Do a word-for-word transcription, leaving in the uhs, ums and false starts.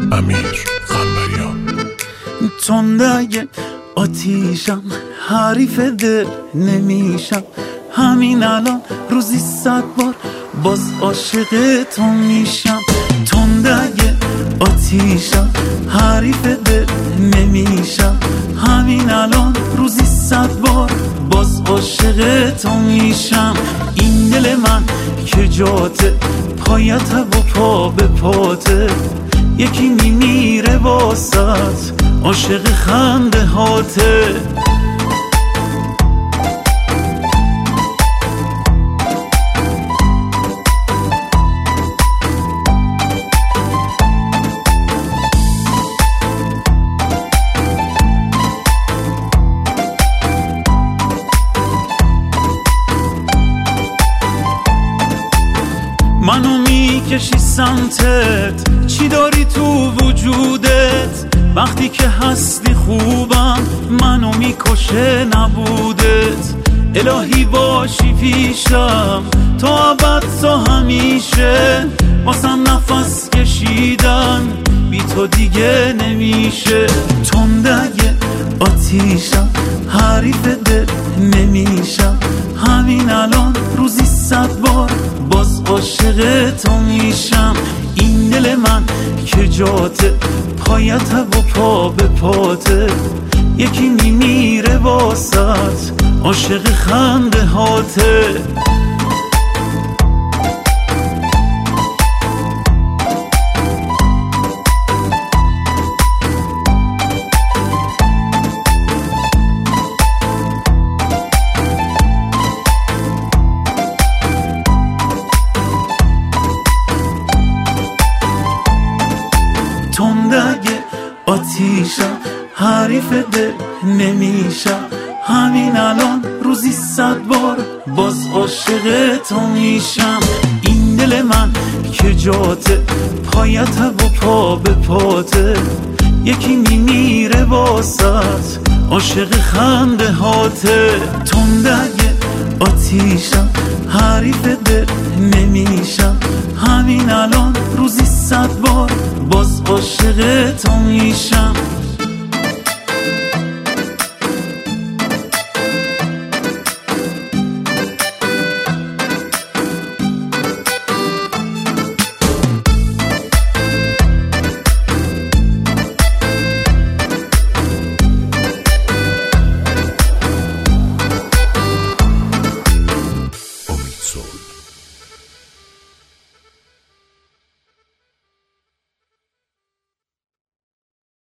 امیر قنبریان. تندگه آتیشم، حریف دل نمیشم، همین الان روزی صد بار باز عاشق تو میشم. تندگه آتیشم، حریف دل نمیشم، همین الان روزی صد بار باز عاشق تو میشم. این دل من که جاته، پایت و پا به پاته، یکی میمیره واسط عاشق خنده هاته. منو میکشی سمتت، چی داری تو وجودت؟ وقتی که هستی خوبم، منو میکشه نبودت. الهی باشی پیشم تا ابد تا همیشه، واسم نفس کشیدن بی تو دیگه نمیشه. تندگه آتیشم، حریف دل نمیشم، همین الان روزی صد بار باز عاشق تو میشم. این دل من که جاته، پایت و پا به پاته، یکی میمیره واسط عاشق خنده هاته. تندگه آتیشم، حریف دل نمیشم، همین الان روزی صد بار باز عاشق تو میشم. این دل من که جاته، پایت و پا به پاته، یکی میمیره واسط عاشق خنده هاته. تندگه آتیشم، حریف دل نمیشم، همین الان روزی صد بار باز عاشق تو میشم.